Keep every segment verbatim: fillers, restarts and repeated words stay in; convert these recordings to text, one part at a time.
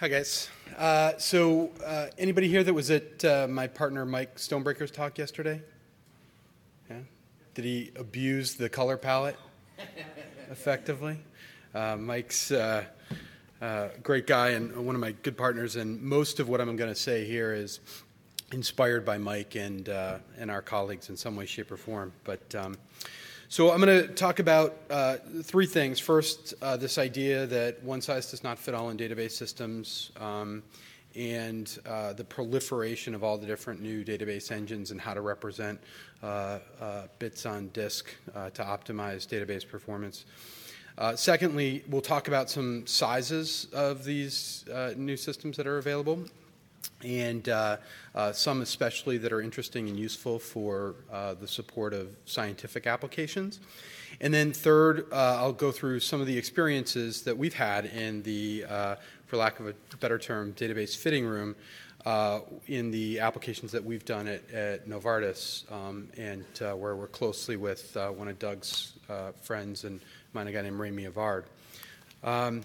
Hi, guys. Uh, so, uh, anybody here that was at uh, my partner Mike Stonebreaker's talk yesterday? Yeah? Did he abuse the color palette effectively? Uh, Mike's uh, uh, a great guy and one of my good partners, and most of what I'm going to say here is inspired by Mike and uh, and our colleagues in some way, shape, or form. But um, so I'm going to talk about uh, three things. First, uh, this idea that one size does not fit all in database systems, um, and uh, the proliferation of all the different new database engines and how to represent uh, uh, bits on disk uh, to optimize database performance. Uh, secondly, we'll talk about some sizes of these uh, new systems that are available, and uh, uh, some especially that are interesting and useful for uh, the support of scientific applications. And then third, uh, I'll go through some of the experiences that we've had in the, uh, for lack of a better term, database fitting room uh, in the applications that we've done at, at Novartis, um, and uh, where we're closely with uh, one of Doug's uh, friends and mine, a guy named Rami Avard. Um,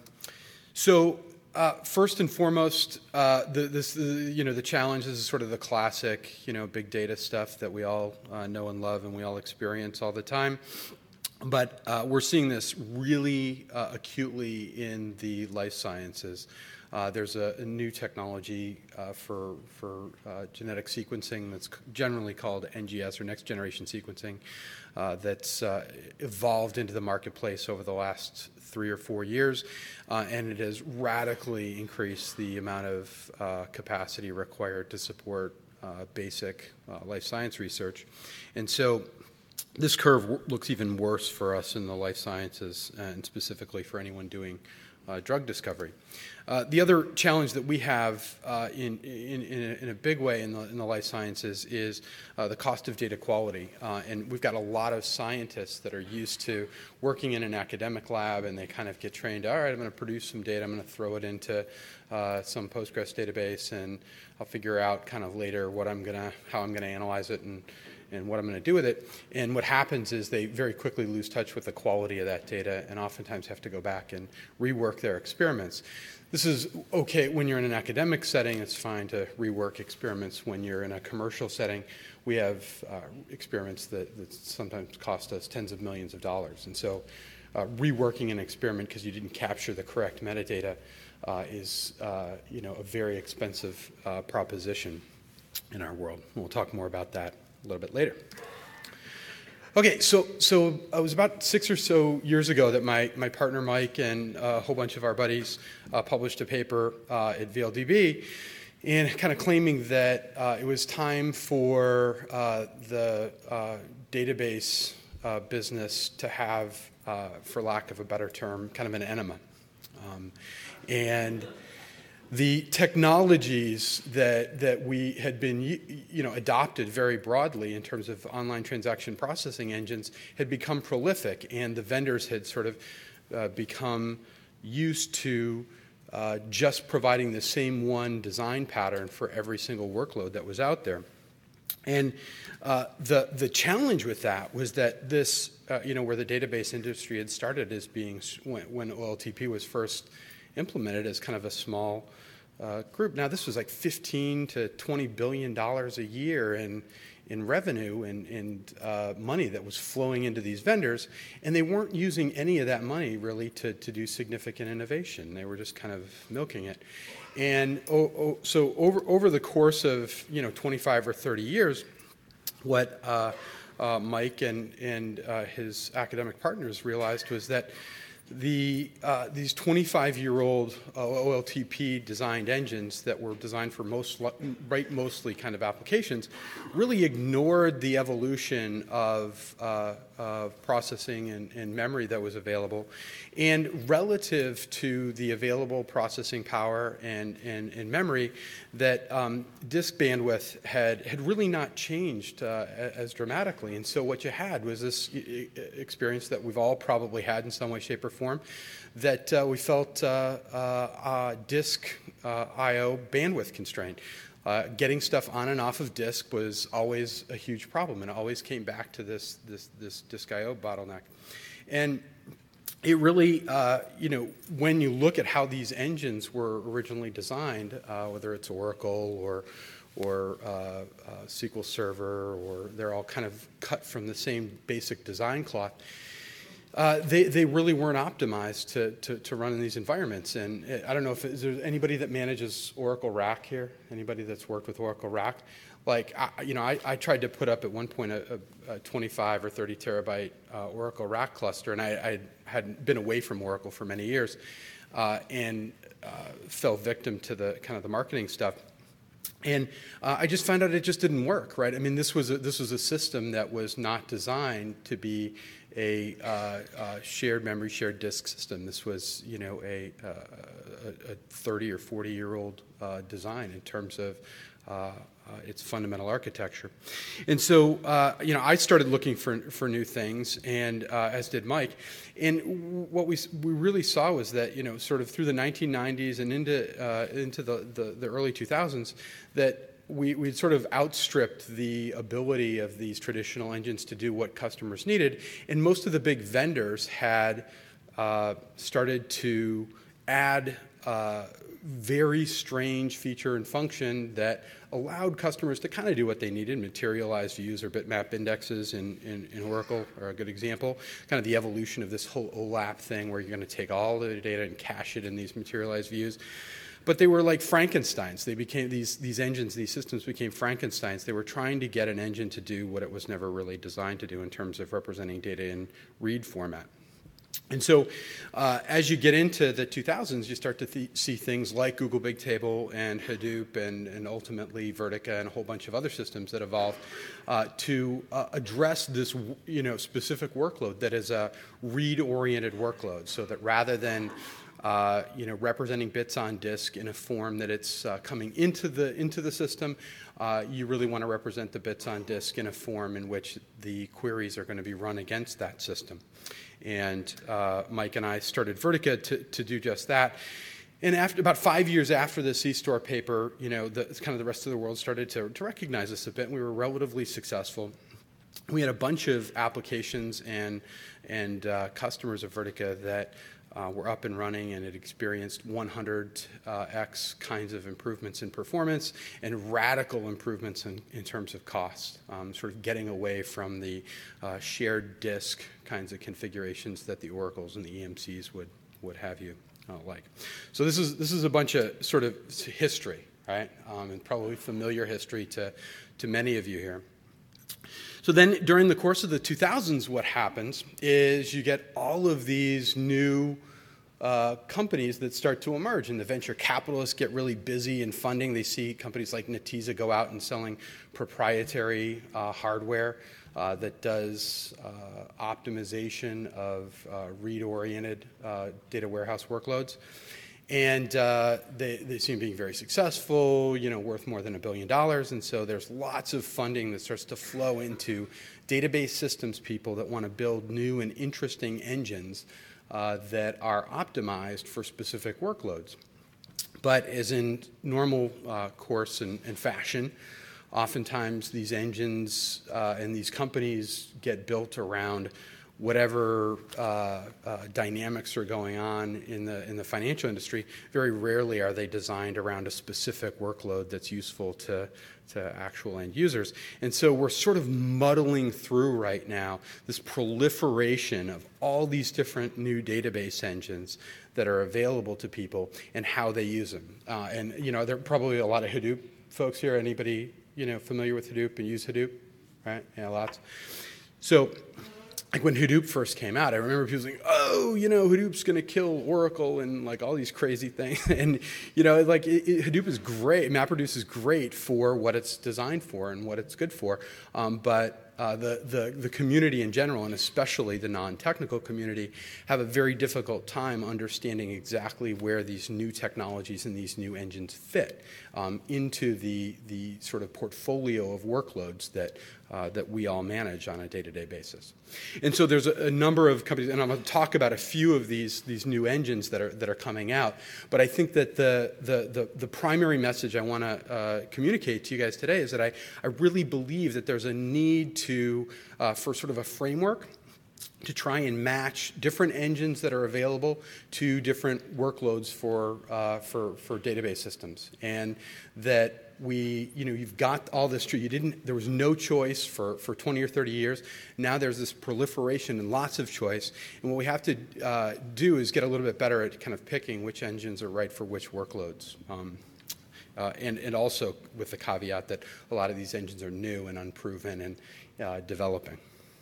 so. Uh, first and foremost, uh, the, this, the, you know, the challenge is sort of the classic, you know, big data stuff that we all uh, know and love and we all experience all the time. But uh, we're seeing this really uh, acutely in the life sciences. Uh, there's a, a new technology uh, for, for uh, genetic sequencing that's generally called N G S, or next generation sequencing, uh, that's uh, evolved into the marketplace over the last three or four years, uh, and it has radically increased the amount of uh, capacity required to support uh, basic uh, life science research. And so this curve w- looks even worse for us in the life sciences, and specifically for anyone doing uh, drug discovery. Uh, the other challenge that we have uh, in, in, in, a, in a big way in the, in the life sciences is uh, the cost of data quality. Uh, and we've got a lot of scientists that are used to working in an academic lab, and they kind of get trained, all right, I'm going to produce some data, I'm going to throw it into uh, some Postgres database, and I'll figure out kind of later what I'm going to, how I'm going to analyze it and and what I'm going to do with it. And what happens is they very quickly lose touch with the quality of that data and oftentimes have to go back and rework their experiments. This is okay when you're in an academic setting. It's fine to rework experiments. When you're in a commercial setting, we have uh, experiments that, that sometimes cost us tens of millions of dollars. And so uh, reworking an experiment because you didn't capture the correct metadata uh, is uh, you know, a very expensive uh, proposition in our world. And we'll talk more about that a little bit later. Okay, so so it was about six or so years ago that my, my partner Mike and a whole bunch of our buddies uh, published a paper uh, at V L D B, and kind of claiming that uh, it was time for uh, the uh, database uh, business to have, uh, for lack of a better term, kind of an enema. Um, and the technologies that that we had been, you know, adopted very broadly in terms of online transaction processing engines had become prolific, and the vendors had sort of uh, become used to uh, just providing the same one design pattern for every single workload that was out there. And uh, the the challenge with that was that this, uh, you know, where the database industry had started as being, when, when O L T P was first implemented as kind of a small uh, group. Now, this was like fifteen to twenty billion dollars a year in in revenue and, and uh, money that was flowing into these vendors, and they weren't using any of that money really to, to do significant innovation. They were just kind of milking it. And oh, oh, so over over the course of, you know, twenty-five or thirty years, what uh, uh, Mike and and uh, his academic partners realized was that the uh, these twenty-five-year-old uh, O L T P designed engines that were designed for most right mostly kind of applications really ignored the evolution of uh, of processing and, and memory that was available, and relative to the available processing power and and, and memory, that um, disk bandwidth had had really not changed uh, as dramatically. And so what you had was this experience that we've all probably had in some way, shape, or form, that uh, we felt uh, uh, uh, disk uh, I O bandwidth constraint. Uh, getting stuff on and off of disk was always a huge problem, and it always came back to this this this disk I O bottleneck. And it really, uh, you know, when you look at how these engines were originally designed, uh, whether it's Oracle or or uh, uh, S Q L Server, or they're all kind of cut from the same basic design cloth, uh, they, they really weren't optimized to, to, to run in these environments. And I don't know if is there anybody that manages Oracle R A C here? Anybody that's worked with Oracle R A C? Like, I, you know, I, I tried to put up at one point a, a, a twenty-five or thirty terabyte uh, Oracle R A C cluster, and I, I had been away from Oracle for many years, uh, and uh, fell victim to the kind of the marketing stuff. And uh, I just found out it just didn't work, right? I mean, this was a, this was a system that was not designed to be a uh, uh, shared memory, shared disk system. This was, you know, a, uh, a, a thirty or forty year old uh, design in terms of uh, uh, its fundamental architecture. And so, uh, you know, I started looking for for new things, and uh, as did Mike. And what we we really saw was that, you know, sort of through the nineteen nineties and into uh, into the, the the early two thousands, that we we'd sort of outstripped the ability of these traditional engines to do what customers needed, and most of the big vendors had uh, started to add uh, very strange feature and function that allowed customers to kind of do what they needed. Materialized views or bitmap indexes in, in, in Oracle are a good example. Kind of the evolution of this whole OLAP thing where you're going to take all the data and cache it in these materialized views. But they were like Frankensteins. They became these these engines, these systems became Frankensteins. They were trying to get an engine to do what it was never really designed to do in terms of representing data in read format. And so uh, as you get into the two thousands, you start to th- see things like Google Bigtable and Hadoop and, and ultimately Vertica and a whole bunch of other systems that evolved uh, to uh, address this, you know, specific workload that is a read-oriented workload, so that rather than Uh, you know, representing bits on disk in a form that it's uh, coming into the into the system, uh, you really want to represent the bits on disk in a form in which the queries are going to be run against that system. And uh, Mike and I started Vertica to, to do just that. And after about five years after the C-Store paper, you know, the, kind of the rest of the world started to, to recognize us a bit. We were relatively successful. We had a bunch of applications and and uh, customers of Vertica that Uh, were up and running, and it experienced one hundred x kinds of improvements in performance and radical improvements in, in terms of cost, um, sort of getting away from the uh, shared disk kinds of configurations that the Oracles and the E M Cs would, would have you uh, like. So this is, this is a bunch of sort of history, right, um, and probably familiar history to, to many of you here. So then during the course of the two thousands, what happens is you get all of these new uh, companies that start to emerge, and the venture capitalists get really busy in funding. They see companies like Netezza go out and selling proprietary uh, hardware uh, that does uh, optimization of uh, read-oriented uh, data warehouse workloads. And uh, they, they seem being very successful, you know, worth more than a billion dollars. And so there's lots of funding that starts to flow into database systems people that want to build new and interesting engines uh, that are optimized for specific workloads. But as in normal uh, course and, and fashion, oftentimes these engines uh, and these companies get built around whatever uh, uh, dynamics are going on in the in the financial industry. Very rarely are they designed around a specific workload that's useful to to actual end users. And so we're sort of muddling through right now this proliferation of all these different new database engines that are available to people and how they use them. Uh, and you know, there are probably a lot of Hadoop folks here. Anybody, you know, familiar with Hadoop and use Hadoop? Right? Yeah, lots. So like when Hadoop first came out, I remember people saying, oh, you know, Hadoop's going to kill Oracle and like all these crazy things. And, you know, like it, it, Hadoop is great. MapReduce is great for what it's designed for and what it's good for. Um, but uh, the, the, the community in general, and especially the non-technical community, have a very difficult time understanding exactly where these new technologies and these new engines fit um, into the, the sort of portfolio of workloads that Uh, that we all manage on a day-to-day basis. And so there's a, a number of companies, and I'm going to talk about a few of these, these new engines that are, that are coming out. But I think that the, the, the, the primary message I want to uh, communicate to you guys today is that I, I really believe that there's a need to, uh, for sort of a framework to try and match different engines that are available to different workloads for, uh, for, for database systems. And that we, you know, you've got all this, you didn't, there was no choice for, for twenty or thirty years. Now there's this proliferation and lots of choice. And what we have to uh, do is get a little bit better at kind of picking which engines are right for which workloads. Um, uh, and, and also with the caveat that a lot of these engines are new and unproven and uh, developing.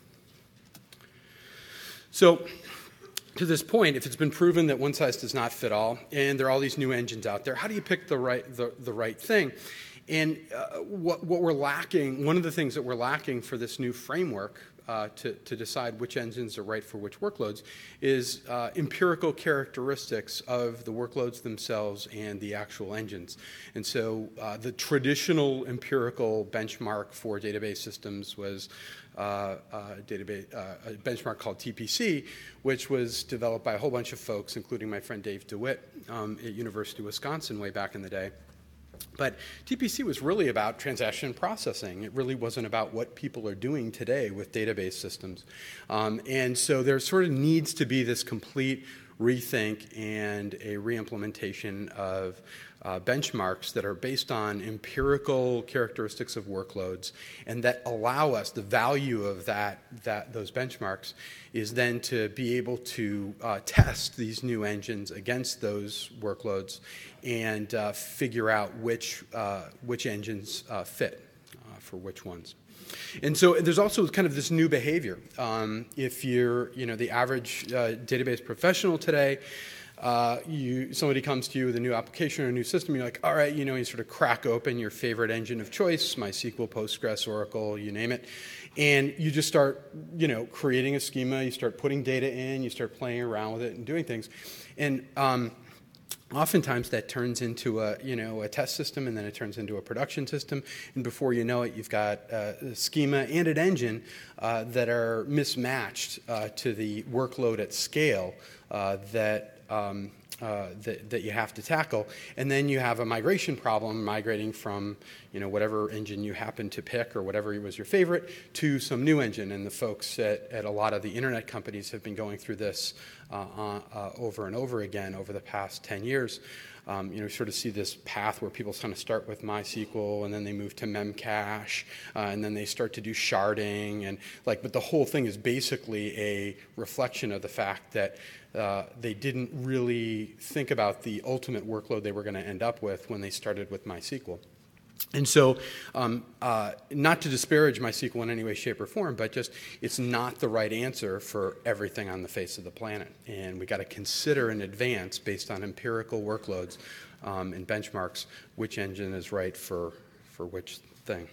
So to this point, if it's been proven that one size does not fit all, and there are all these new engines out there, how do you pick the right, the, the right thing? And uh, what, what we're lacking, one of the things that we're lacking for this new framework uh, to, to decide which engines are right for which workloads is uh, empirical characteristics of the workloads themselves and the actual engines. And so uh, the traditional empirical benchmark for database systems was Uh, uh, database, uh, a benchmark called T P C, which was developed by a whole bunch of folks, including my friend Dave DeWitt um, at University of Wisconsin way back in the day. But T P C was really about transaction processing. It really wasn't about what people are doing today with database systems. Um, and so there sort of needs to be this complete rethink and a reimplementation of uh, benchmarks that are based on empirical characteristics of workloads, and that allow us, the value of that, that those benchmarks is then to be able to uh, test these new engines against those workloads and uh, figure out which, uh, which engines uh, fit uh, for which ones. And so there's also kind of this new behavior. Um, if you're, you know, the average uh, database professional today, uh, you, somebody comes to you with a new application or a new system, you're like, all right, you know, you sort of crack open your favorite engine of choice, MySQL, Postgres, Oracle, you name it, and you just start, you know, creating a schema, you start putting data in, you start playing around with it and doing things. And um, oftentimes that turns into a, you know, a test system, and then it turns into a production system, and before you know it, you've got uh, a schema and an engine uh, that are mismatched uh, to the workload at scale uh, that, um, uh, that that you have to tackle, and then you have a migration problem, migrating from, you know, whatever engine you happen to pick or whatever was your favorite to some new engine. And the folks at, at a lot of the internet companies have been going through this uh, uh, over and over again over the past ten years. Um, you know, sort of see this path where people kind of start with MySQL, and then they move to Memcache, uh, and then they start to do sharding, and like, but the whole thing is basically a reflection of the fact that uh, they didn't really think about the ultimate workload they were going to end up with when they started with MySQL. And so, um, uh, not to disparage MySQL in any way, shape, or form, but just it's not the right answer for everything on the face of the planet. And we got to consider in advance, based on empirical workloads um, and benchmarks, which engine is right for for which thing.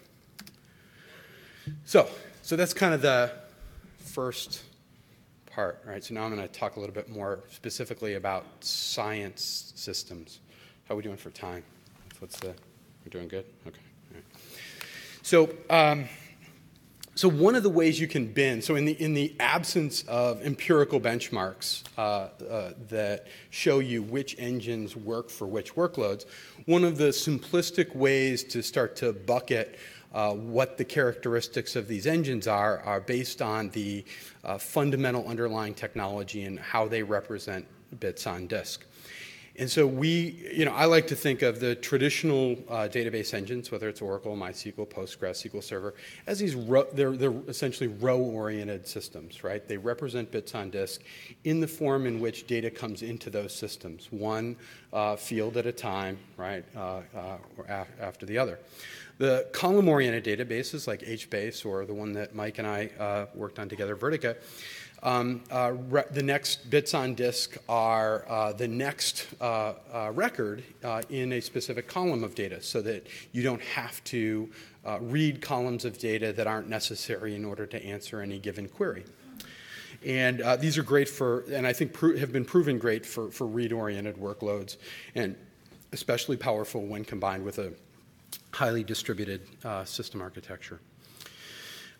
So, so that's kind of the first part, right? So now I'm going to talk a little bit more specifically about science systems. How are we doing for time? What's the We're doing good? Okay. All right. So, um, so one of the ways you can bend, so in the, in the absence of empirical benchmarks uh, uh, that show you which engines work for which workloads, one of the simplistic ways to start to bucket uh, what the characteristics of these engines are are based on the uh, fundamental underlying technology and how they represent bits on disk. And so we, you know, I like to think of the traditional uh, database engines, whether it's Oracle, MySQL, Postgres, S Q L Server, as these, ro- they're, they're essentially row-oriented systems, right? They represent bits on disk in the form in which data comes into those systems, one uh, field at a time, right, uh, uh, or af- after the other. The column-oriented databases like HBase, or the one that Mike and I uh, worked on together, Vertica, Um, uh, re- the next bits on disk are uh, the next uh, uh, record uh, in a specific column of data, so that you don't have to uh, read columns of data that aren't necessary in order to answer any given query. And uh, these are great for, and I think pro- have been proven great for, for read-oriented workloads, and especially powerful when combined with a highly distributed uh, system architecture.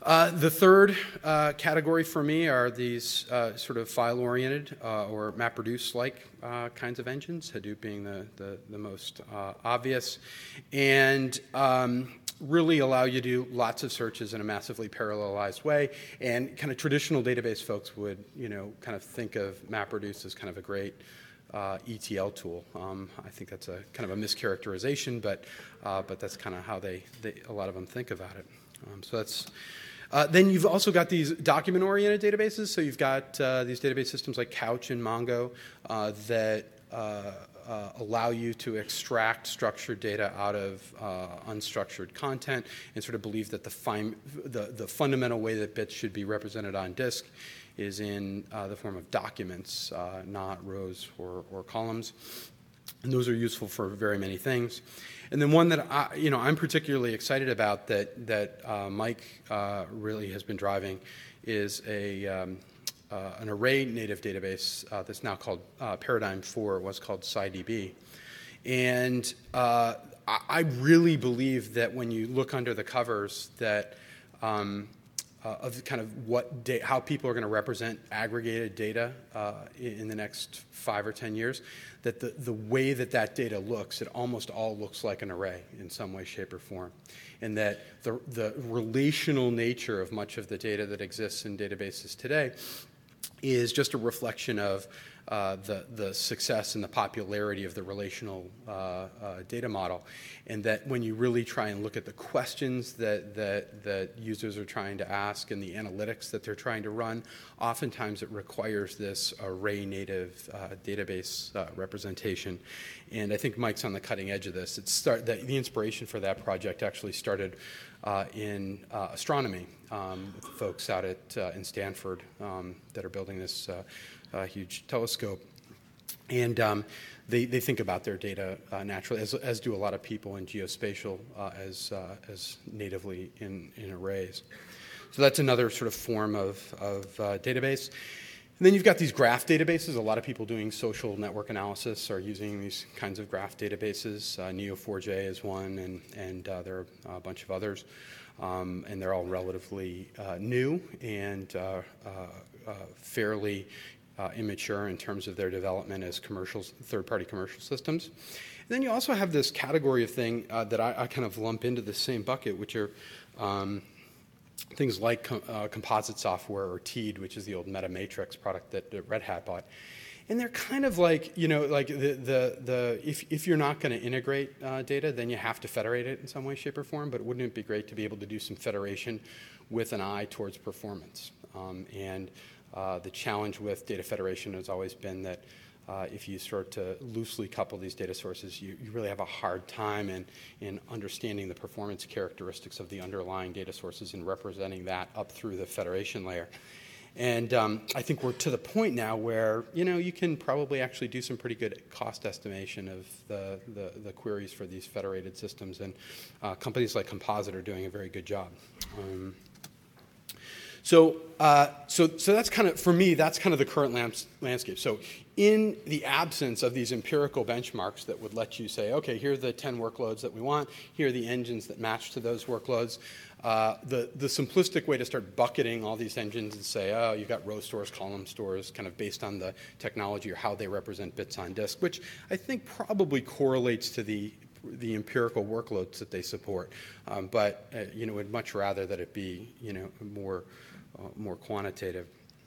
Uh, the third uh, category for me are these uh, sort of file-oriented uh, or MapReduce-like uh, kinds of engines, Hadoop being the, the, the most uh, obvious, and um, really allow you to do lots of searches in a massively parallelized way. And kind of traditional database folks would, you know, kind of think of MapReduce as kind of a great uh, E T L tool. Um, I think that's a kind of a mischaracterization, but uh, but that's kind of how they, they a lot of them think about it. Um, so that's. Uh, then you've also got these document-oriented databases. So you've got uh, these database systems like Couch and Mongo uh, that uh, uh, allow you to extract structured data out of uh, unstructured content and sort of believe that the, fine, the, the fundamental way that bits should be represented on disk is in uh, the form of documents, uh, not rows or, or columns. And those are useful for very many things. And then one that I, you know, I'm particularly excited about that that uh, Mike uh, really has been driving is a um, uh, an array native database uh, that's now called uh, Paradigm four. It was called SciDB, and uh, I, I really believe that when you look under the covers that um, Uh, of kind of what da- how people are going to represent aggregated data uh, in, in the next five or ten years, that the, the way that that data looks, it almost all looks like an array in some way, shape, or form. And that the, the relational nature of much of the data that exists in databases today is just a reflection of uh, the, the success and the popularity of the relational uh, uh, data model. And that when you really try and look at the questions that, that, that users are trying to ask and the analytics that they're trying to run, oftentimes it requires this array native uh, database uh, representation. And I think Mike's on the cutting edge of this. It start, the, the inspiration for that project actually started uh, in uh, astronomy um, with folks out at uh, in Stanford um, that are building this uh, uh, huge telescope. And um, they, they think about their data uh, naturally, as, as do a lot of people in geospatial, uh, as, uh, as natively in, in arrays. So that's another sort of form of, of uh, database. And then you've got these graph databases. A lot of people doing social network analysis are using these kinds of graph databases. Uh, N E O four j is one, and, and uh, there are a bunch of others. Um, and they're all relatively uh, new and uh, uh, uh, fairly Uh, immature in terms of their development as commercial, third-party commercial systems. And then you also have this category of thing uh, that I, I kind of lump into the same bucket, which are um, things like com- uh, composite software, or T E A D, which is the old MetaMatrix product that, that Red Hat bought. And they're kind of like, you know, like the, the, the if, if you're not going to integrate uh, data, then you have to federate it in some way, shape, or form. But wouldn't it be great to be able to do some federation with an eye towards performance? Um, and Uh, the challenge with data federation has always been that uh, if you start to loosely couple these data sources, you, you really have a hard time in, in understanding the performance characteristics of the underlying data sources and representing that up through the federation layer. And um, I think we're to the point now where, you know, you can probably actually do some pretty good cost estimation of the, the, the queries for these federated systems. And uh, companies like Composite are doing a very good job. Um, So, uh, so, so that's kind of, for me, that's kind of the current lamps, landscape. So in the absence of these empirical benchmarks that would let you say, okay, here are the ten workloads that we want, here are the engines that match to those workloads, uh, the, the simplistic way to start bucketing all these engines and say, oh, you've got row stores, column stores, kind of based on the technology or how they represent bits on disk, which I think probably correlates to the the empirical workloads that they support. Um, but, uh, you know, would much rather that it be, you know, more Uh, more quantitative.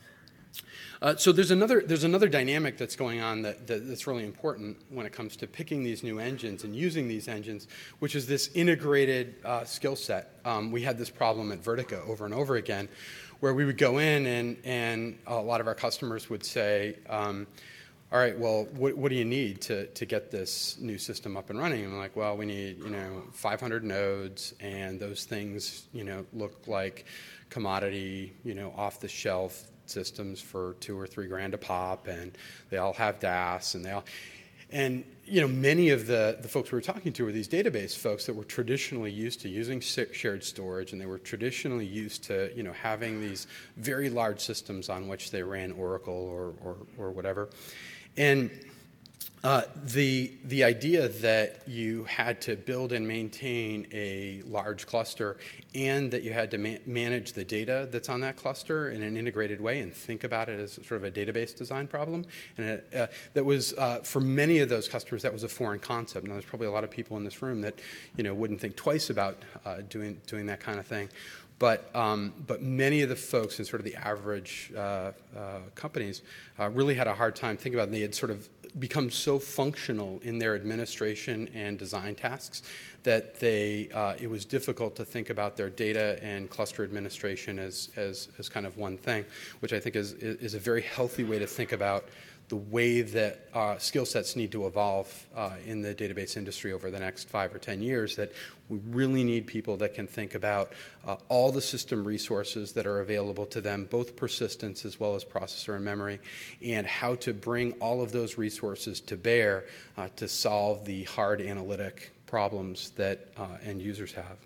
Uh, so there's another there's another dynamic that's going on that, that that's really important when it comes to picking these new engines and using these engines, which is this integrated uh, skill set. Um, we had this problem at Vertica over and over again, where we would go in and and a lot of our customers would say, um, all right, well, what, what do you need to, to get this new system up and running? And I'm like, well, we need, you know, five hundred nodes, and those things, you know, look like commodity, you know, off-the-shelf systems for two or three grand a pop, and they all have D A S, and they all, and you know, many of the, the folks we were talking to were these database folks that were traditionally used to using shared storage, and they were traditionally used to, you know, having these very large systems on which they ran Oracle or or, or whatever, and Uh, the, the idea that you had to build and maintain a large cluster and that you had to ma- manage the data that's on that cluster in an integrated way and think about it as sort of a database design problem. And it, uh, that was, uh, for many of those customers, that was a foreign concept. Now, there's probably a lot of people in this room that, you know, wouldn't think twice about uh, doing, doing that kind of thing. But, um, but many of the folks in sort of the average uh, uh, companies uh, really had a hard time thinking about it. And they had sort of become so functional in their administration and design tasks that they, uh, it was difficult to think about their data and cluster administration as, as, as kind of one thing, which I think is, is a very healthy way to think about the way that uh, skill sets need to evolve uh, in the database industry over the next five or ten years, that we really need people that can think about uh, all the system resources that are available to them, both persistence as well as processor and memory, and how to bring all of those resources to bear uh, to solve the hard analytic problems that uh, end users have.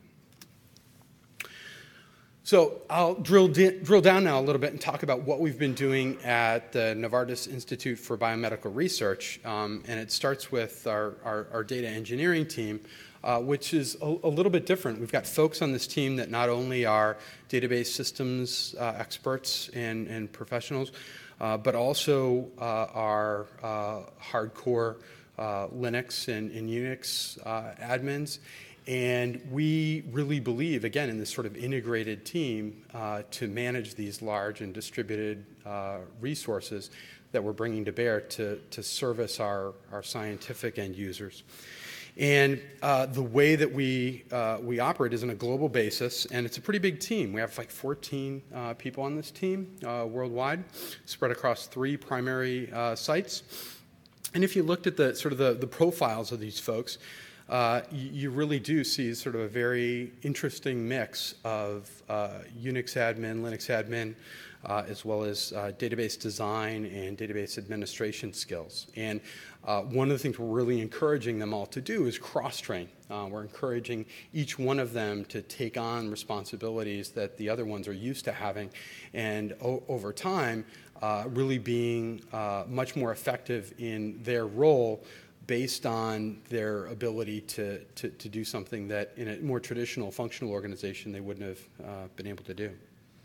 So I'll drill, di- drill down now a little bit and talk about what we've been doing at the Novartis Institute for Biomedical Research. Um, and it starts with our, our, our data engineering team, uh, which is a, a little bit different. We've got folks on this team that not only are database systems uh, experts and, and professionals, uh, but also uh, are uh, hardcore uh, Linux and, and Unix uh, admins. And we really believe, again, in this sort of integrated team uh, to manage these large and distributed uh, resources that we're bringing to bear to, to service our, our scientific end users. And uh, the way that we, uh, we operate is on a global basis, and it's a pretty big team. We have like fourteen uh, people on this team uh, worldwide, spread across three primary uh, sites. And if you looked at the sort of the, the profiles of these folks, Uh, you, you really do see sort of a very interesting mix of uh, Unix admin, Linux admin, uh, as well as uh, database design and database administration skills. And uh, one of the things we're really encouraging them all to do is cross-train. Uh, we're encouraging each one of them to take on responsibilities that the other ones are used to having, and o- over time, uh, really being uh, much more effective in their role based on their ability to, to, to do something that in a more traditional functional organization they wouldn't have uh, been able to do.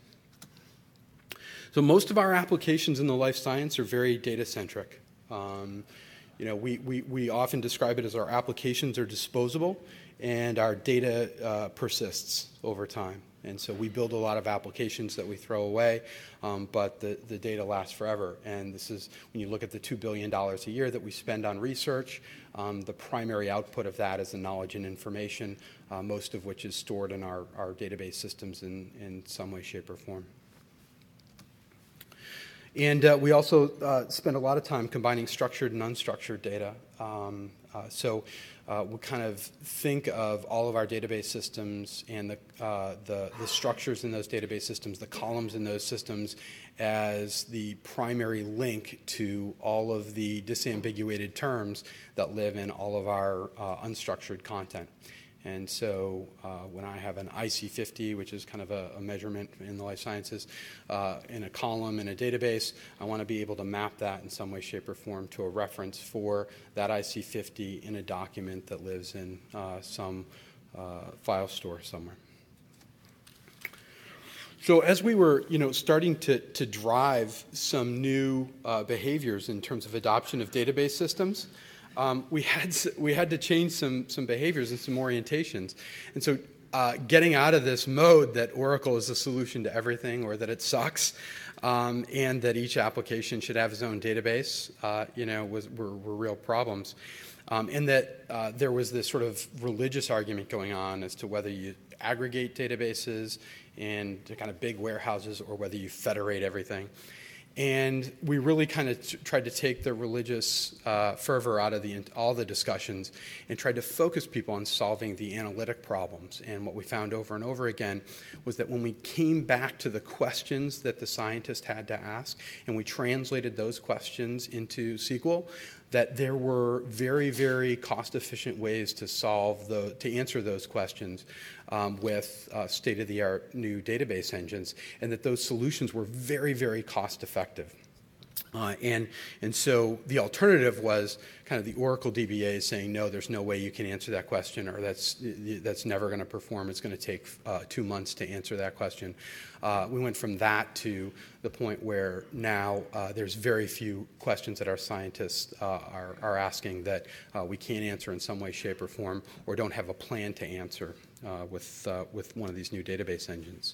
So most of our applications in the life science are very data-centric. Um, you know, we, we, we often describe it as our applications are disposable and our data uh, persists over time. And so we build a lot of applications that we throw away, um, but the, the data lasts forever. And this is, when you look at the two billion dollars a year that we spend on research, um, the primary output of that is the knowledge and information, uh, most of which is stored in our, our database systems in, in some way, shape, or form. And uh, we also uh, spend a lot of time combining structured and unstructured data. Um, uh, so uh, we kind of think of all of our database systems and the, uh, the, the structures in those database systems, the columns in those systems, as the primary link to all of the disambiguated terms that live in all of our uh, unstructured content. And so uh, when I have an I C fifty, which is kind of a, a measurement in the life sciences, uh, in a column in a database, I want to be able to map that in some way, shape, or form to a reference for that I C fifty in a document that lives in uh, some uh, file store somewhere. So as we were, you know, starting to, to drive some new uh, behaviors in terms of adoption of database systems, Um, we had we had to change some some behaviors and some orientations, and so uh, getting out of this mode that Oracle is the solution to everything, or that it sucks, um, and that each application should have its own database, uh, you know, was were, were real problems, um, and that uh, there was this sort of religious argument going on as to whether you aggregate databases and kind of big warehouses or whether you federate everything. And we really kind of t- tried to take the religious uh, fervor out of the, all the discussions and tried to focus people on solving the analytic problems. And what we found over and over again was that when we came back to the questions that the scientist had to ask and we translated those questions into S Q L, that there were very, very cost-efficient ways to solve the, to answer those questions um, with uh, state-of-the-art new database engines, and that those solutions were very, very cost-effective. Uh, and, and so the alternative was kind of the Oracle D B As saying, no, there's no way you can answer that question, or that's, that's never going to perform. It's going to take uh, two months to answer that question. Uh, we went from that to the point where now uh, there's very few questions that our scientists uh, are, are asking that uh, we can't answer in some way, shape, or form, or don't have a plan to answer uh, with, uh, with one of these new database engines.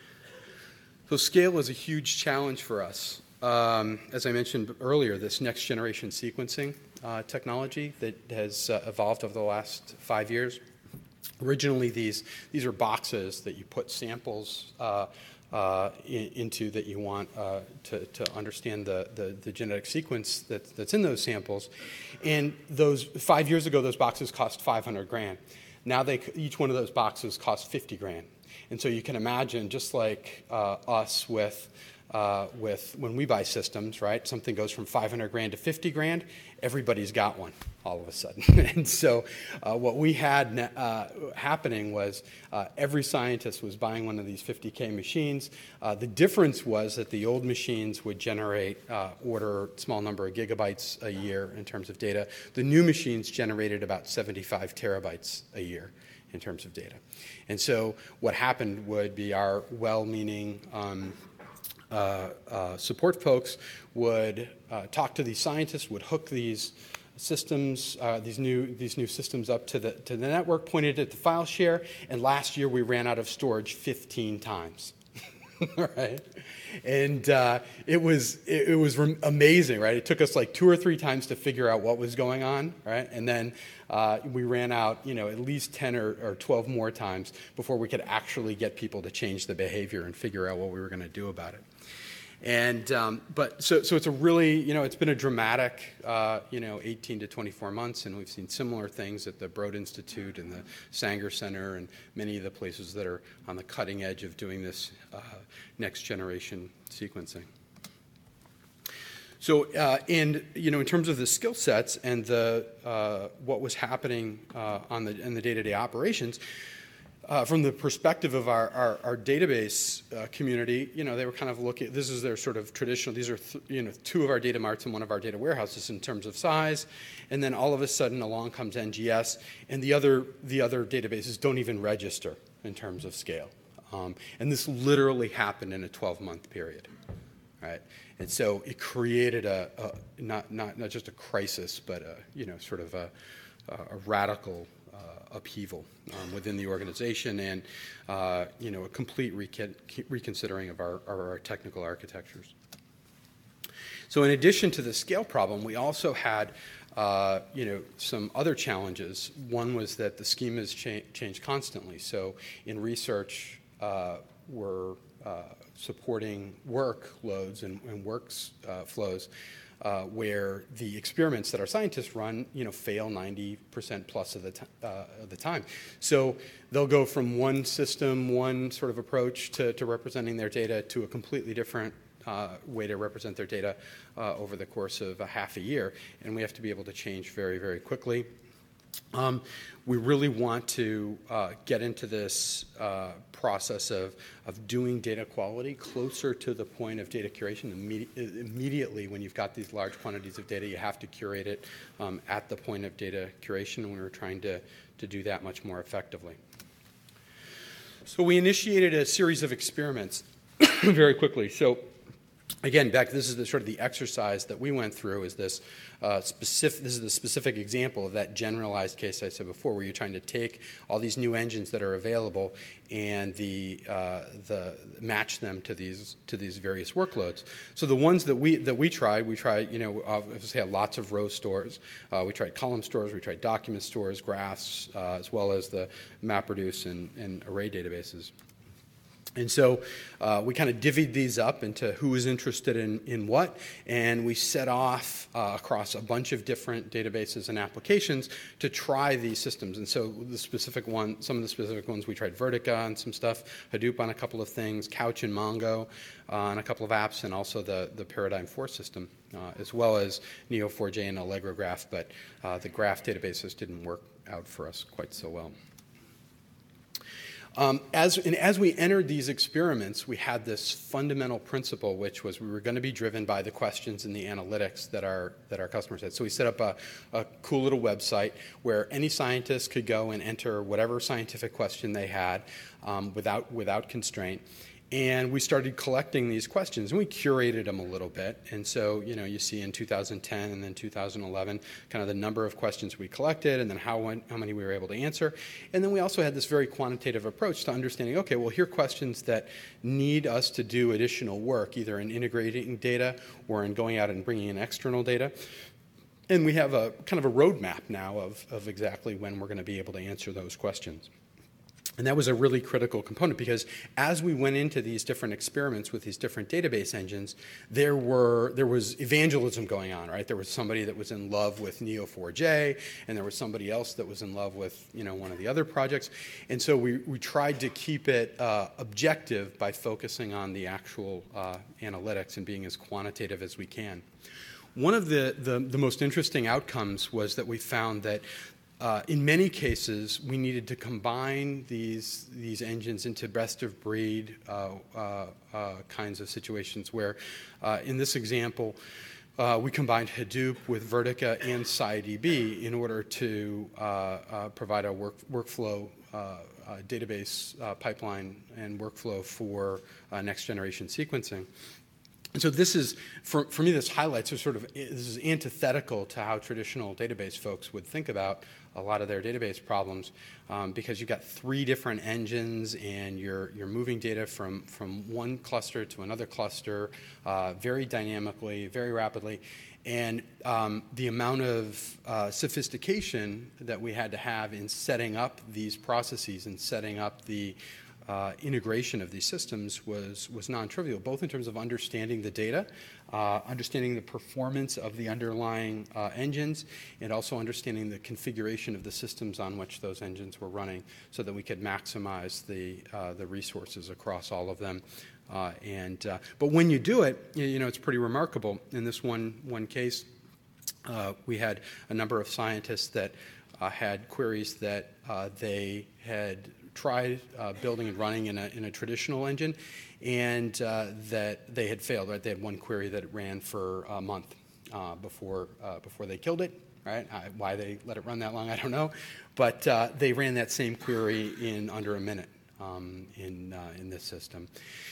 So scale is a huge challenge for us. Um, as I mentioned earlier, this next generation sequencing uh, technology that has uh, evolved over the last five years. Originally, these, these are boxes that you put samples uh, uh, in, into that you want uh, to, to understand the, the, the genetic sequence that, that's in those samples. And those five years ago, those boxes cost five hundred grand. Now they, each one of those boxes costs fifty grand. And so you can imagine, just like uh, us with Uh, with when we buy systems, right? Something goes from five hundred grand to fifty grand. Everybody's got one all of a sudden. And so uh, what we had uh, happening was uh, every scientist was buying one of these fifty K machines. Uh, the difference was that the old machines would generate uh, order small number of gigabytes a year in terms of data. The new machines generated about seventy-five terabytes a year in terms of data. And so what happened would be our well-meaning um, Uh, uh, support folks would uh, talk to these scientists, would hook these systems, uh, these new these new systems up to the to the network, pointed at the file share, and last year we ran out of storage fifteen times. Right, and uh, it was it, it was amazing, right? It took us like two or three times to figure out what was going on, right? And then uh, we ran out, you know, at least ten or, or twelve more times before we could actually get people to change the behavior and figure out what we were going to do about it. And um, but so so it's a really, you know, it's been a dramatic uh, you know eighteen to twenty-four months, and we've seen similar things at the Broad Institute and the Sanger Center and many of the places that are on the cutting edge of doing this uh, next generation sequencing. So uh, and you know in terms of the skill sets and the uh, what was happening uh, on the in the day-to-day operations. Uh, from the perspective of our, our, our database uh, community, you know, they were kind of looking, this is their sort of traditional, these are, th- you know, two of our data marts and one of our data warehouses in terms of size, and then all of a sudden along comes N G S, and the other, the other databases don't even register in terms of scale. Um, and this literally happened in a twelve-month period, right? And so it created a, a not, not, not just a crisis, but a, you know, sort of a, a radical Uh, upheaval um, within the organization, and uh, you know a complete recon- reconsidering of our, of our technical architectures. So, in addition to the scale problem, we also had uh, you know some other challenges. One was that the schemas cha- change constantly. So, in research, uh, we're uh, supporting workloads and, and works uh, flows. Uh, where the experiments that our scientists run, you know, fail ninety percent plus of the, t- uh, of the time. So they'll go from one system, one sort of approach to, to representing their data to a completely different uh, way to represent their data uh, over the course of a half a year. And we have to be able to change very, very quickly. Um, we really want to uh, get into this uh, process of, of doing data quality closer to the point of data curation. Immedi- immediately when you've got these large quantities of data, you have to curate it um, at the point of data curation, and we were trying to, to do that much more effectively. So we initiated a series of experiments very quickly. So again, back, this is the sort of the exercise that we went through is this uh, specific, this is the specific example of that generalized case I said before, where you're trying to take all these new engines that are available and the, uh, the match them to these to these various workloads. So the ones that we that we tried, we tried, you know, obviously had lots of row stores. Uh, we tried column stores, we tried document stores, graphs, uh, as well as the MapReduce and, and array databases. And so uh, we kind of divvied these up into who was interested in, in what, and we set off uh, across a bunch of different databases and applications to try these systems. And so the specific one, some of the specific ones, we tried Vertica on some stuff, Hadoop on a couple of things, Couch and Mongo uh, on a couple of apps, and also the, the Paradigm four system, uh, as well as N E O four j and Allegro Graph, but uh, the graph databases didn't work out for us quite so well. Um, as, and as we entered these experiments, we had this fundamental principle, which was we were going to be driven by the questions and the analytics that our, that our customers had. So we set up a, a cool little website where any scientist could go and enter whatever scientific question they had um, without, without constraint. And we started collecting these questions, and we curated them a little bit. And so, you know, you see in two thousand ten and then two thousand eleven, kind of the number of questions we collected and then how, how many we were able to answer. And then we also had this very quantitative approach to understanding, okay, well, here are questions that need us to do additional work, either in integrating data or in going out and bringing in external data. And we have a kind of a roadmap now of, of exactly when we're going to be able to answer those questions. And that was a really critical component because as we went into these different experiments with these different database engines, there were there was evangelism going on, right? There was somebody that was in love with N E O four J, and there was somebody else that was in love with, you know, one of the other projects. And so we, we tried to keep it uh, objective by focusing on the actual uh, analytics and being as quantitative as we can. One of the, the, the most interesting outcomes was that we found that Uh, in many cases, we needed to combine these, these engines into best-of-breed uh, uh, uh, kinds of situations where, uh, in this example, uh, we combined Hadoop with Vertica and SciDB in order to uh, uh, provide a work, workflow uh, uh, database uh, pipeline and workflow for uh, next-generation sequencing. And so this is, for, for me, this highlights are sort of, this is antithetical to how traditional database folks would think about a lot of their database problems um, because you've got three different engines and you're, you're moving data from, from one cluster to another cluster uh, very dynamically, very rapidly. And um, the amount of uh, sophistication that we had to have in setting up these processes and setting up the Uh, integration of these systems was, was non-trivial, both in terms of understanding the data, uh, understanding the performance of the underlying uh, engines, and also understanding the configuration of the systems on which those engines were running so that we could maximize the, uh, the resources across all of them. Uh, and, uh, but when you do it, you, you know, it's pretty remarkable. In this one, one case, uh, we had a number of scientists that uh, had queries that uh, they had tried uh, building and running in a, in a traditional engine, and uh, that they had failed. Right, they had one query that ran for a month uh, before uh, before they killed it. Right, I, why they let it run that long, I don't know, but uh, they ran that same query in under a minute um, in uh, in this system.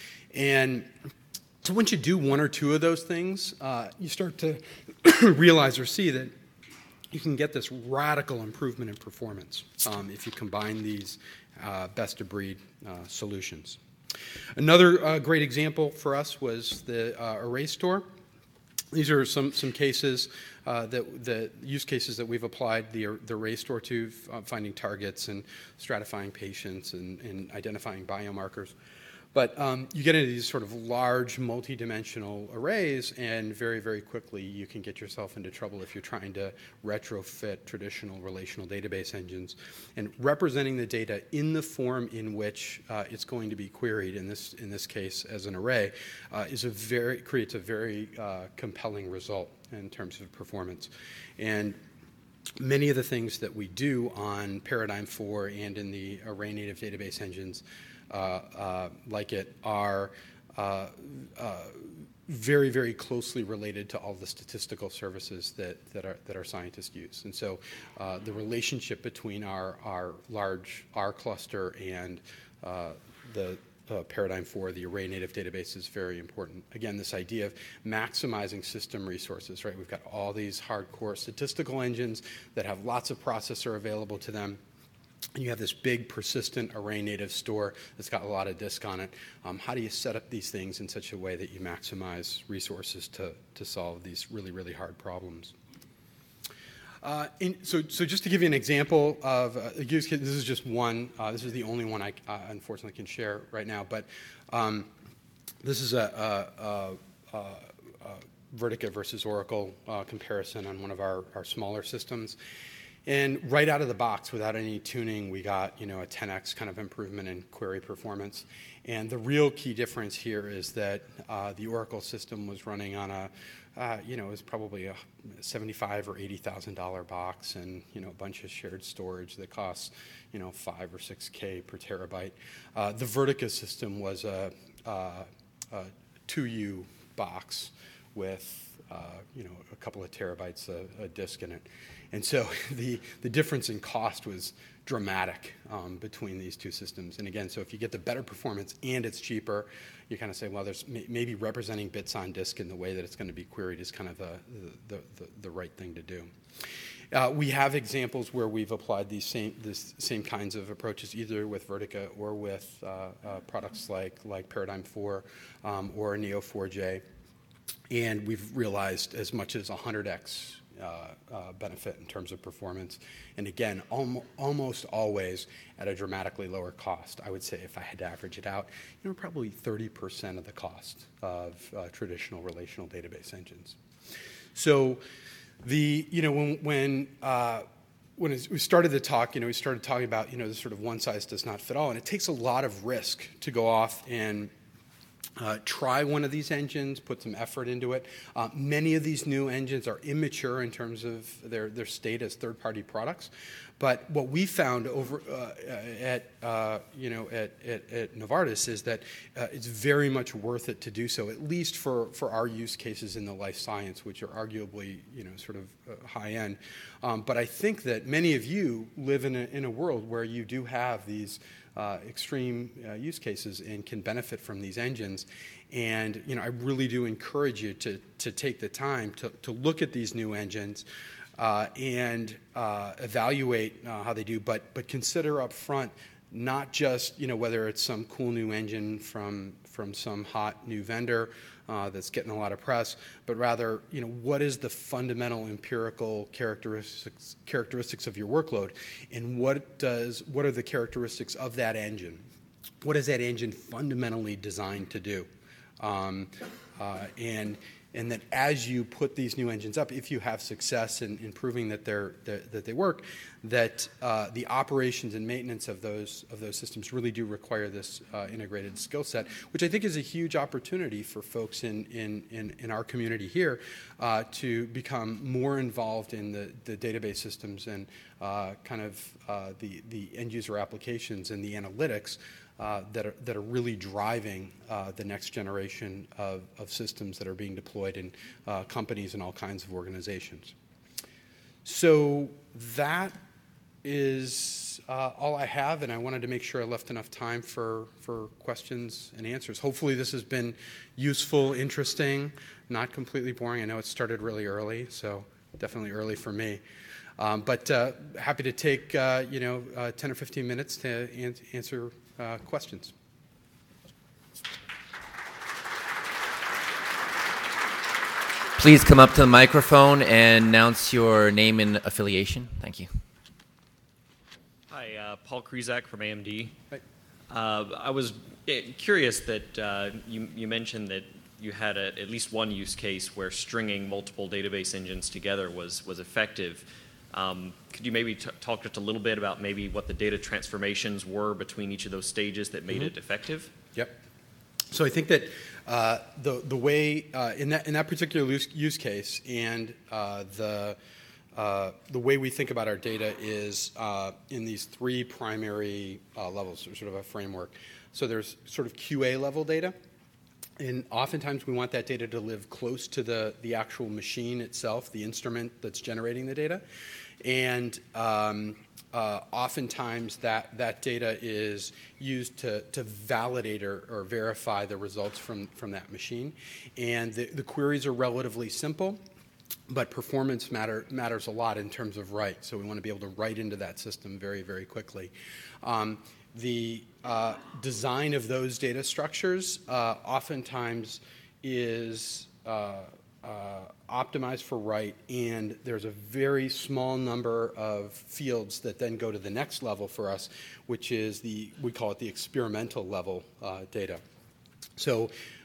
And so once you do one or two of those things, uh, you start to realize or see that you can get this radical improvement in performance um, if you combine these uh, best-of-breed uh, solutions. Another uh, great example for us was the uh, Array Store. These are some, some cases, uh, that the use cases that we've applied the, the Array Store to, uh, finding targets and stratifying patients and, and identifying biomarkers. But um, you get into these sort of large multi-dimensional arrays, and very, very quickly you can get yourself into trouble if you're trying to retrofit traditional relational database engines. And representing the data in the form in which uh, it's going to be queried, in this, in this case as an array, uh, is a very, creates a very uh, compelling result in terms of performance. And many of the things that we do on Paradigm four and in the array native database engines Uh, uh, like it are uh, uh, very, very closely related to all the statistical services that, that, our, that our scientists use. And so uh, the relationship between our, our large R cluster and uh, the uh, Paradigm four, the array native database, is very important. Again, this idea of maximizing system resources, right? We've got all these hardcore statistical engines that have lots of processor available to them. And you have this big persistent array native store that's got a lot of disk on it. Um, how do you set up these things in such a way that you maximize resources to, to solve these really, really hard problems? Uh, in, so, so just to give you an example of uh, a use case, this is just one. Uh, this is the only one I uh, unfortunately can share right now. But um, this is a, a, a, a, a Vertica versus Oracle uh, comparison on one of our, our smaller systems. And right out of the box, without any tuning, we got, you know, a ten x kind of improvement in query performance. And the real key difference here is that uh, the Oracle system was running on a uh, you know, it was probably a seventy-five or eighty thousand dollar box, and you know, a bunch of shared storage that costs, you know, five or six K per terabyte. Uh, the Vertica system was a, uh, a two U box with uh, you know, a couple of terabytes a, a disk in it, and so the the difference in cost was dramatic um, between these two systems. And again, so if you get the better performance and it's cheaper, you kind of say, well, there's may, maybe representing bits on disk in the way that it's going to be queried is kind of the the, the, the right thing to do. Uh, we have examples where we've applied these same this same kinds of approaches either with Vertica or with uh, uh, products like like Paradigm four um, or Neo four J, and we've realized as much as one hundred x Uh, uh, benefit in terms of performance, and again, almo almost always at a dramatically lower cost. I would say if I had to average it out, you know, probably thirty percent of the cost of uh, traditional relational database engines. So, the you know when when uh, when we started the talk, you know, we started talking about you know the sort of one size does not fit all, and it takes a lot of risk to go off and Uh, try one of these engines, put some effort into it. Uh, many of these new engines are immature in terms of their, their state as third-party products. But what we found over uh, at uh, you know at, at, at Novartis is that uh, it's very much worth it to do so, at least for, for our use cases in the life science, which are arguably you know sort of uh, high end. Um, but I think that many of you live in a, in a world where you do have these Uh, extreme uh, use cases and can benefit from these engines. And you know, I really do encourage you to, to take the time to, to look at these new engines uh, and uh, evaluate uh, how they do, but, but consider up front not just you know, whether it's some cool new engine from, from some hot new vendor uh, that's getting a lot of press, but rather, you know, what is the fundamental empirical characteristics characteristics of your workload, and what does what are the characteristics of that engine? What is that engine fundamentally designed to do? Um, uh, and and that as you put these new engines up, if you have success in, in proving that they're that, that they work, that uh, the operations and maintenance of those of those systems really do require this uh, integrated skill set, which I think is a huge opportunity for folks in in in, in our community here uh, to become more involved in the, the database systems and uh, kind of uh, the the end user applications and the analytics Uh, that are that are really driving uh, the next generation of, of systems that are being deployed in uh, companies and all kinds of organizations. So that is uh, all I have, and I wanted to make sure I left enough time for for questions and answers. Hopefully, this has been useful, interesting, not completely boring. I know it started really early, so definitely early for me. Um, but uh, happy to take uh, you know uh, ten or fifteen minutes to an answer. Uh, questions? Please come up to the microphone and announce your name and affiliation. Thank you. Hi, uh, Paul Krizak from A M D. Hi. Uh, I was curious that uh, you, you mentioned that you had a, at least one use case where stringing multiple database engines together was, was effective. Um, could you maybe t talk just a little bit about maybe what the data transformations were between each of those stages that made mm-hmm. it effective? Yep. So I think that uh, the the way uh, in that in that particular use, use case and uh, the uh, the way we think about our data is uh, in these three primary uh, levels, or sort of a framework. So there's sort of Q A level data. And oftentimes we want that data to live close to the, the actual machine itself, the instrument that's generating the data. And um, uh, oftentimes that, that data is used to, to validate or, or verify the results from, from that machine. And the, the queries are relatively simple, but performance matter, matters a lot in terms of write. So we want to be able to write into that system very, very quickly. Um, The uh, design of those data structures uh, oftentimes is uh, uh, optimized for write, and there's a very small number of fields that then go to the next level for us, which is the, we call it the experimental level uh, data. So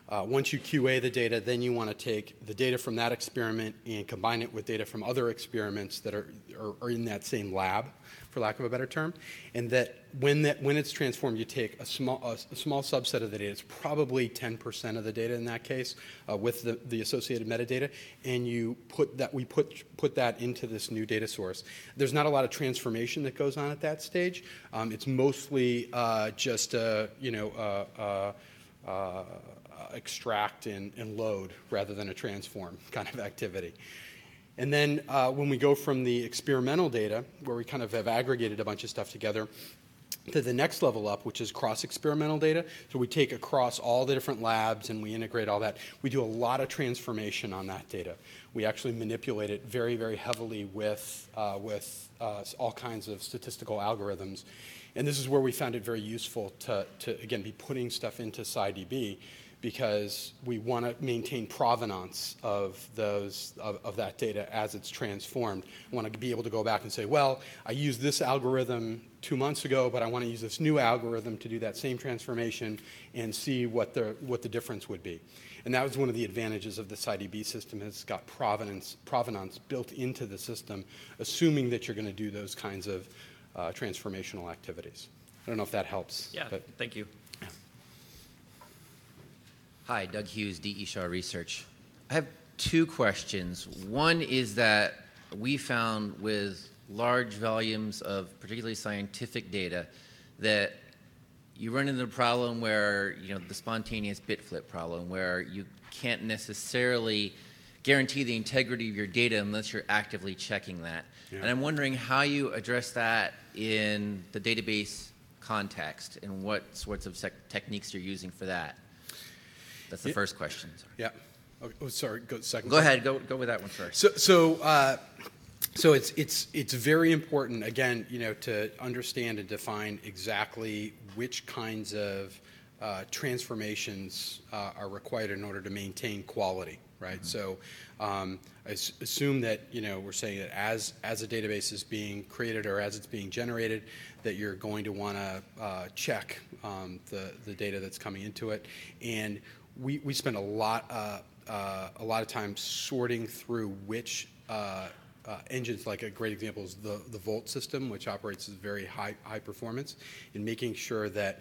Uh, once you Q A the data, then you want to take the data from that experiment and combine it with data from other experiments that are, are, are in that same lab, for lack of a better term, and that when that when it's transformed, you take a small a, a small subset of the data. It's probably ten percent of the data in that case, uh, with the, the associated metadata, and you put that we put put that into this new data source. There's not a lot of transformation that goes on at that stage. Um, it's mostly uh, just a you know uh, uh, uh, extract and, and load rather than a transform kind of activity. And then uh, when we go from the experimental data, where we kind of have aggregated a bunch of stuff together, to the next level up, which is cross-experimental data. So we take across all the different labs and we integrate all that. We do a lot of transformation on that data. We actually manipulate it very, very heavily with, uh, with uh, all kinds of statistical algorithms. And this is where we found it very useful to, to again, be putting stuff into SciDB, because we want to maintain provenance of those of, of that data as it's transformed. I want to be able to go back and say, well, I used this algorithm two months ago, but I want to use this new algorithm to do that same transformation and see what the what the difference would be. And that was one of the advantages of the SciDB system. It's got provenance provenance built into the system, assuming that you're going to do those kinds of uh, transformational activities. I don't know if that helps. Yeah, but thank you. Hi, Doug Hughes, D E Shaw Research. I have two questions. One is that we found with large volumes of particularly scientific data that you run into the problem where, you know, the spontaneous bit flip problem, where you can't necessarily guarantee the integrity of your data unless you're actively checking that. Yeah. And I'm wondering how you address that in the database context and what sorts of techniques you're using for that. That's the yeah. first question. Sorry. Yeah. Oh, oh, sorry. Go second. Go ahead. Go go with that one first. So so uh, so it's it's it's very important, again, you know, to understand and define exactly which kinds of uh, transformations uh, are required in order to maintain quality, right? Mm-hmm. So um, I s- assume that, you know, we're saying that as as a database is being created or as it's being generated, that you're going to want to uh, check um, the the data that's coming into it. And We, we spend a lot uh, uh, a lot of time sorting through which uh, uh, engines. Like a great example is the, the Volt system, which operates at very high high performance, and making sure that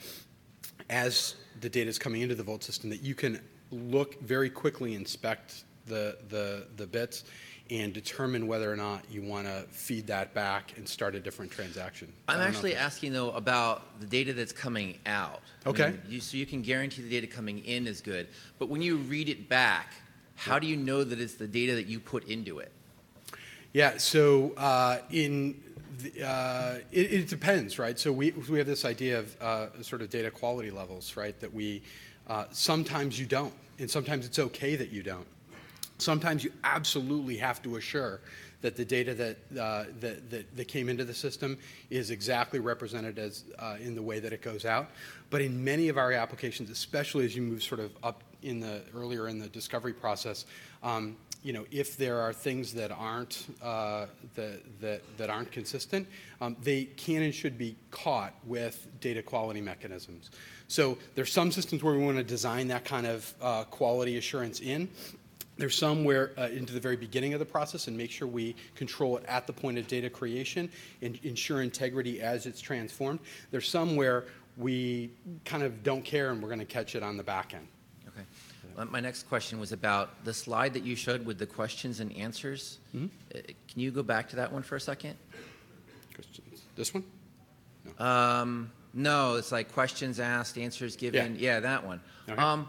as the data is coming into the Volt system, that you can look very quickly, inspect the the the bits, and determine whether or not you want to feed that back and start a different transaction. I'm actually asking, though, about the data that's coming out. Okay. I mean, you, so you can guarantee the data coming in is good. But when you read it back, how do you know that it's the data that you put into it? Yeah, so uh, in the, uh, it, it depends, right? So we, we have this idea of uh, sort of data quality levels, right, that we uh, sometimes you don't, and sometimes it's okay that you don't. Sometimes you absolutely have to assure that the data that, uh, that, that, that came into the system is exactly represented as uh, in the way that it goes out. But in many of our applications, especially as you move sort of up in the earlier in the discovery process, um, you know, if there are things that aren't uh, that, that that aren't consistent, um, they can and should be caught with data quality mechanisms. So there's some systems where we want to design that kind of uh, quality assurance in. There's some where uh, into the very beginning of the process and make sure we control it at the point of data creation and ensure integrity as it's transformed. There's some where we kind of don't care and we're going to catch it on the back end. Okay. Well, my next question was about the slide that you showed with the questions and answers. Mm-hmm. Uh, can you go back to that one for a second? Questions. This one? No. Um, no, it's like questions asked, answers given. Yeah, yeah that one. Okay. Um,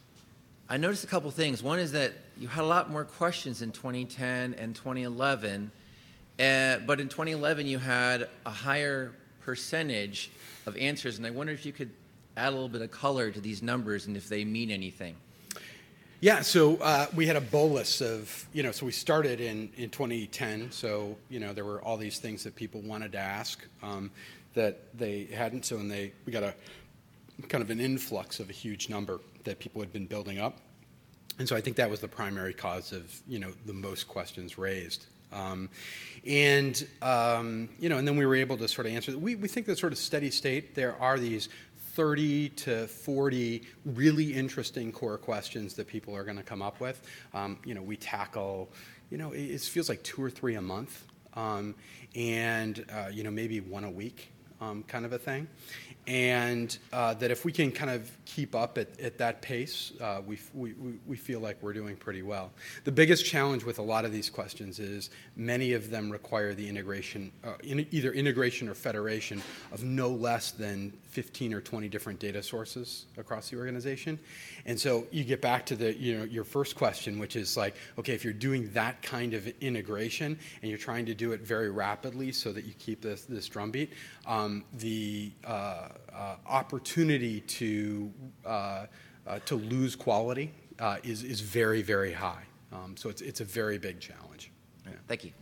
I noticed a couple things. One is that you had a lot more questions in twenty ten and twenty eleven, uh, but in twenty eleven you had a higher percentage of answers, and I wonder if you could add a little bit of color to these numbers and if they mean anything. Yeah, so uh, we had a bolus of, you know, so we started in, in twenty ten, so, you know, there were all these things that people wanted to ask um, that they hadn't, so and they we got a kind of an influx of a huge number that people had been building up. And so I think that was the primary cause of, you know, the most questions raised. Um, and, um, you know, and then we were able to sort of answer. We, we think that sort of steady state, there are these thirty to forty really interesting core questions that people are going to come up with. Um, you know, we tackle, you know, it, it feels like two or three a month, um, and uh, you know, maybe one a week, um, kind of a thing. And uh, that if we can kind of keep up at, at that pace, uh, we, we, we feel like we're doing pretty well. The biggest challenge with a lot of these questions is many of them require the integration, uh, in, either integration or federation of no less than fifteen or twenty different data sources across the organization. And so you get back to the, you know, your first question, which is like, okay, if you're doing that kind of integration and you're trying to do it very rapidly so that you keep this, this drumbeat, um, the uh, uh, opportunity to uh, uh, to lose quality uh, is is very, very high. Um, so it's it's a very big challenge. Yeah. Thank you.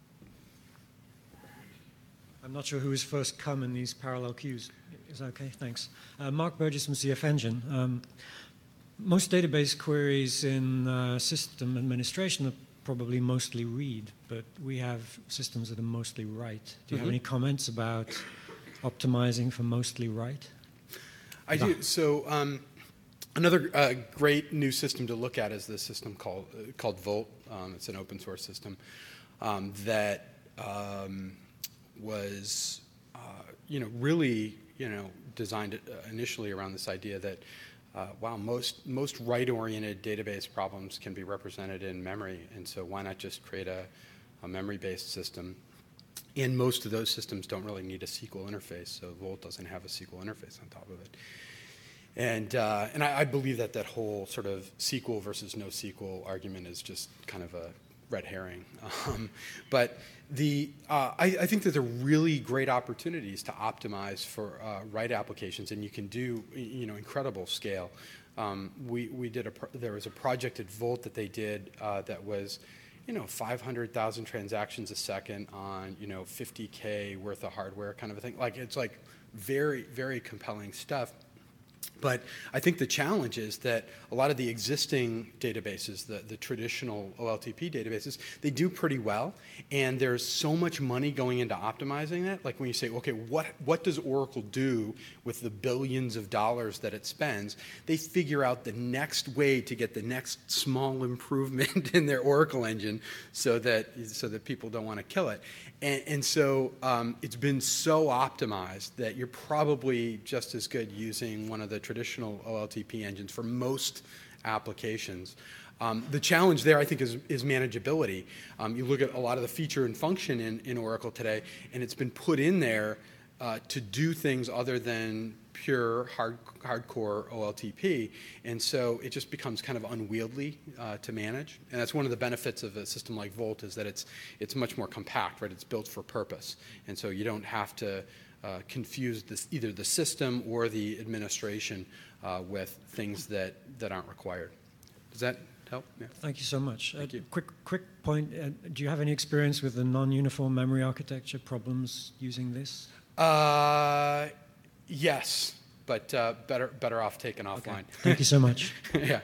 I'm not sure who is first come in these parallel queues. Is that okay? Thanks. Uh, Mark Burgess from C F Engine. Um, most database queries in uh, system administration are probably mostly read, but we have systems that are mostly write. Do you mm-hmm. have any comments about optimizing for mostly write? I do. So um, another uh, great new system to look at is this system called uh, called Volt. Um, it's an open source system um, that um, was uh, you know really you know designed initially around this idea that uh, wow most most write-oriented database problems can be represented in memory, and so why not just create a, a memory-based system? And most of those systems don't really need a S Q L interface, so Volt doesn't have a S Q L interface on top of it. And uh, and I, I believe that that whole sort of S Q L versus no S Q L argument is just kind of a red herring. Um, but the uh, I, I think that there are really great opportunities to optimize for uh, write applications, and you can do you know incredible scale. Um, we we did a pro- there was a project at Volt that they did uh, that was. you know, five hundred thousand transactions a second on, you know, fifty K worth of hardware kind of a thing. Like, it's like very, very compelling stuff. But I think the challenge is that a lot of the existing databases, the, the traditional O L T P databases, they do pretty well. And there's so much money going into optimizing that. Like when you say, okay, what, what does Oracle do with the billions of dollars that it spends? They figure out the next way to get the next small improvement in their Oracle engine so that, so that people don't want to kill it. And, and so um, it's been so optimized that you're probably just as good using one of the traditional O L T P engines for most applications. Um, the challenge there, I think, is, is manageability. Um, you look at a lot of the feature and function in, in Oracle today, and it's been put in there uh, to do things other than pure hard, hardcore O L T P, and so it just becomes kind of unwieldy uh, to manage. And that's one of the benefits of a system like Volt is that it's it's much more compact, right? It's built for purpose, and so you don't have to uh, confuse this, either the system or the administration uh, with things that, that aren't required. Does that help? Yeah. Thank you so much. Thank uh, you. Quick, quick point. Uh, do you have any experience with the non-uniform memory architecture problems using this? Uh, yes, but uh, better better off taken offline. Okay. Thank you so much. Yeah.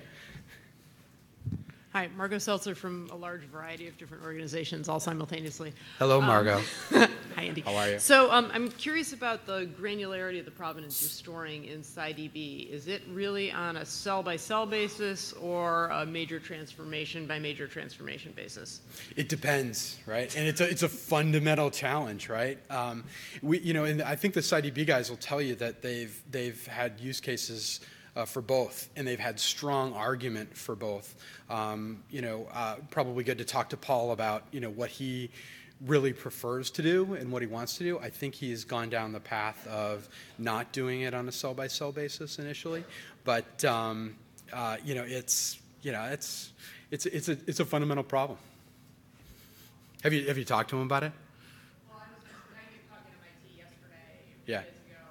Hi, Margot Seltzer from a large variety of different organizations, all simultaneously. Hello, Margot. Um, hi, Andy. How are you? So um, I'm curious about the granularity of the provenance you're storing in SciDB. Is it really on a cell-by-cell basis or a major transformation by major transformation basis? It depends, right? And it's a, it's a fundamental challenge, right? Um, we, you know, and I think the SciDB guys will tell you that they've they've had use cases Uh, for both, and they've had strong argument for both. Um, you know, uh, probably good to talk to Paul about, you know, what he really prefers to do and what he wants to do. I think he's gone down the path of not doing it on a cell-by-cell basis initially, but um, uh, you know, it's you know, it's it's it's a it's a fundamental problem. Have you have you talked to him about it? Well, I was just I was talking to M I T yesterday. Yeah.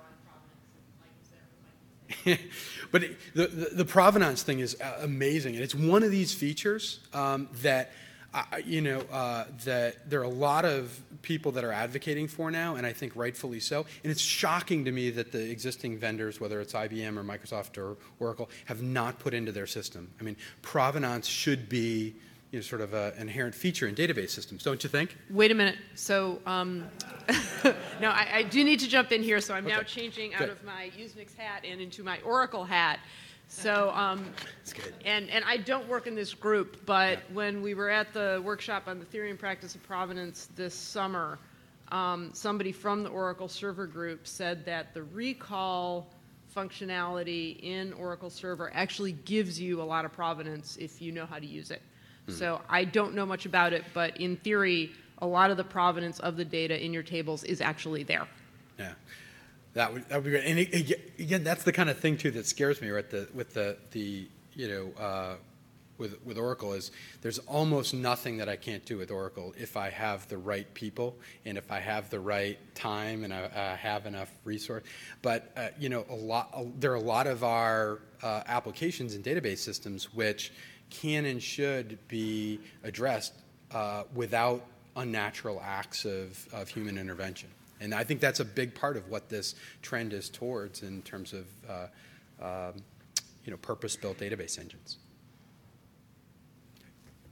Like But it, the, the the provenance thing is amazing, and it's one of these features um, that uh, you know uh, that there are a lot of people that are advocating for now, and I think rightfully so. And it's shocking to me that the existing vendors, whether it's I B M or Microsoft or Oracle, have not put into their system. I mean, provenance should be, you know, sort of an inherent feature in database systems, don't you think? Wait a minute. So um, No, I, I do need to jump in here, so I'm now Okay. changing out Good. of my Usenix hat and into my Oracle hat. So, um, That's good. and, and I don't work in this group, but when we were at the workshop on the theory and practice of provenance this summer, um, somebody from the Oracle Server group said that the recall functionality in Oracle Server actually gives you a lot of provenance if you know how to use it. So I don't know much about it, but in theory, a lot of the provenance of the data in your tables is actually there. Yeah, that would that would be great. And it, again, that's the kind of thing too that scares me. Right, the with the the you know uh, with with Oracle is there's almost nothing that I can't do with Oracle if I have the right people and if I have the right time and I, I have enough resource. But uh, you know, a lot uh, there are a lot of our uh, applications and database systems which can and should be addressed uh, without unnatural acts of, of human intervention. And I think that's a big part of what this trend is towards in terms of uh, um, you know, purpose-built database engines.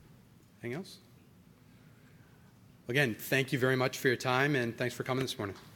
Anything else? Again, thank you very much for your time, and thanks for coming this morning.